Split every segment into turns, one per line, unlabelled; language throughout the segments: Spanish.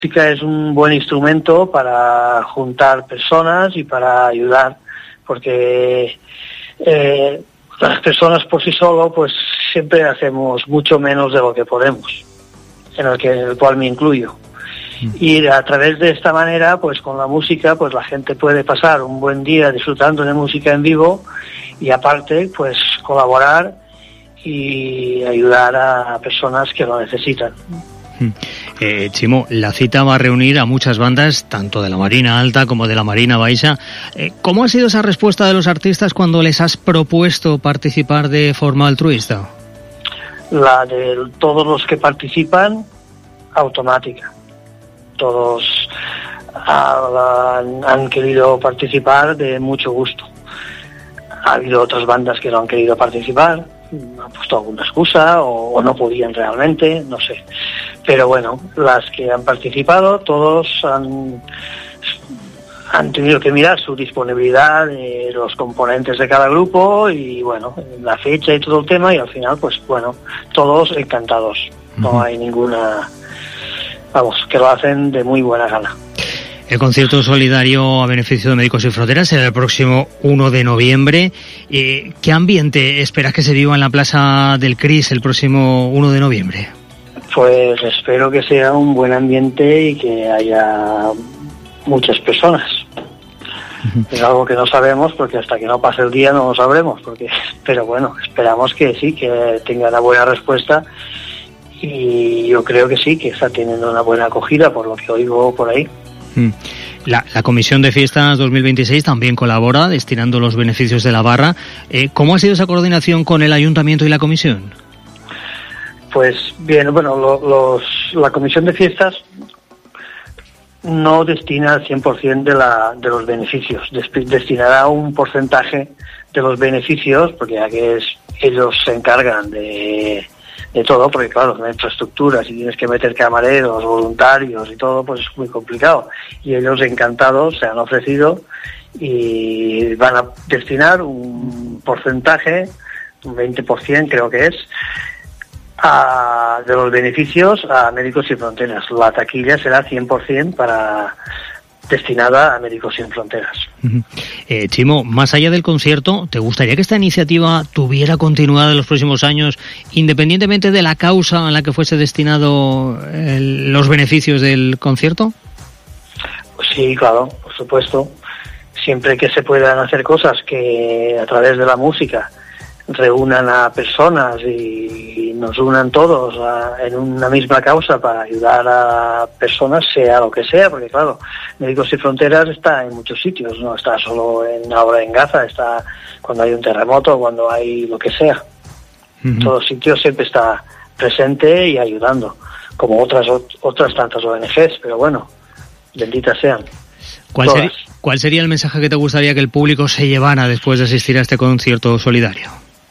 música es un buen instrumento para juntar personas y para ayudar, porque las personas por sí solo pues siempre hacemos mucho menos de lo que podemos, en el cual me incluyo. Y a través de esta manera, pues con la música, pues la gente puede pasar un buen día disfrutando de música en vivo y aparte, pues colaborar y ayudar a personas que lo necesitan.
Chimo, la cita va a reunir a muchas bandas, tanto de la Marina Alta como de la Marina Baixa. ¿Cómo ha sido esa respuesta de los artistas cuando les has propuesto participar de forma altruista?
La de todos los que participan, automática. Todos han querido participar de mucho gusto. Ha habido otras bandas que no han querido participar, han puesto alguna excusa o no podían realmente, no sé. Pero bueno, las que han participado, todos han tenido que mirar su disponibilidad de los componentes de cada grupo y bueno, la fecha y todo el tema, y al final pues bueno, todos encantados. No hay ninguna... Vamos, que lo hacen de muy buena gana.
El concierto solidario a beneficio de Médicos Sin Fronteras será el próximo 1 de noviembre. ¿Qué ambiente esperas que se viva en la Plaza del CRIS el próximo 1 de noviembre?
Pues espero que sea un buen ambiente y que haya muchas personas. Es algo que no sabemos porque hasta que no pase el día no lo sabremos. Pero bueno, esperamos que sí, que tenga una buena respuesta. Y yo creo que sí, que está teniendo una buena acogida por lo que oigo por ahí.
La Comisión de Fiestas 2026 también colabora destinando los beneficios de la barra. ¿Cómo ha sido esa coordinación con el Ayuntamiento y la Comisión?
Pues bien, bueno, la Comisión de Fiestas no destina el 100% de los beneficios. Destinará un porcentaje de los beneficios, porque ya que ellos se encargan de todo, porque claro, la infraestructura, si tienes que meter camareros, voluntarios y todo, pues es muy complicado. Y ellos encantados se han ofrecido y van a destinar un porcentaje, un 20% creo que es, de los beneficios a Médicos Sin Fronteras. La taquilla será 100% destinada a Médicos Sin Fronteras.
Chimo, más allá del concierto, ¿te gustaría que esta iniciativa tuviera continuidad en los próximos años, independientemente de la causa a la que fuese destinado los beneficios del concierto?
Pues sí, claro, por supuesto. Siempre que se puedan hacer cosas que a través de la música reúnan a personas y nos unan todos en una misma causa para ayudar a personas, sea lo que sea, porque claro, Médicos Sin Fronteras está en muchos sitios, no está solo ahora en Gaza, está cuando hay un terremoto, cuando hay lo que sea. En todos sitios siempre está presente y ayudando, como otras tantas ONGs, pero bueno, benditas sean.
¿Cuál sería el mensaje que te gustaría que el público se llevara después de asistir a este concierto solidario?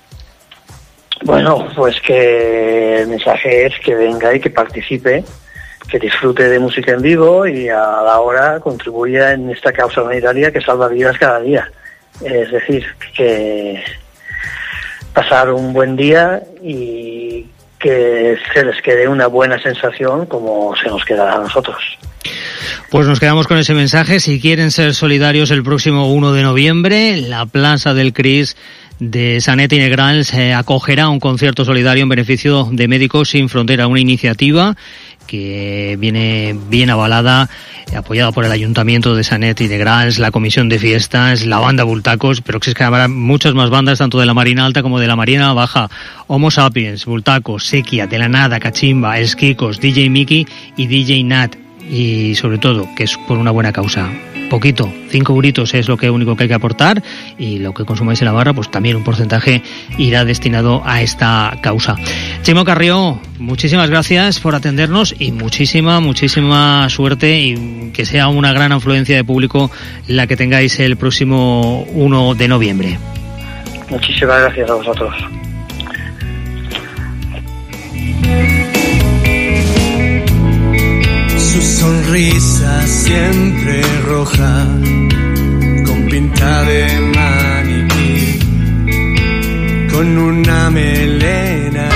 Bueno, pues que el mensaje es que venga y que participe, que disfrute de música en vivo y a la hora contribuya en esta causa humanitaria que salva vidas cada día. Es decir, que pasar un buen día y que se les quede una buena sensación como se nos quedará a nosotros.
Pues nos quedamos con ese mensaje. Si quieren ser solidarios el próximo 1 de noviembre, la Plaza del CRIS de Sanet y Negrals se acogerá a un concierto solidario en beneficio de Médicos Sin Fronteras, una iniciativa que viene bien avalada, apoyada por el Ayuntamiento de Sanet y Negrals, la Comisión de Fiestas, la banda Bultacos, pero que es que habrá muchas más bandas, tanto de la Marina Alta como de la Marina Baja, Homo Sapiens, Bultacos, Sequia, De la Nada, Cachimba, Esquicos, DJ Miki y DJ Nat. Y sobre todo, que es por una buena causa. Poquito, 5 euritos es lo único que hay que aportar, y lo que consumáis en la barra, pues también un porcentaje irá destinado a esta causa. Chimo Carrió, muchísimas gracias por atendernos y muchísima suerte, y que sea una gran afluencia de público la que tengáis el próximo 1 de noviembre.
Muchísimas gracias a vosotros.
Su sonrisa siempre roja, con pinta de maniquí, con una melena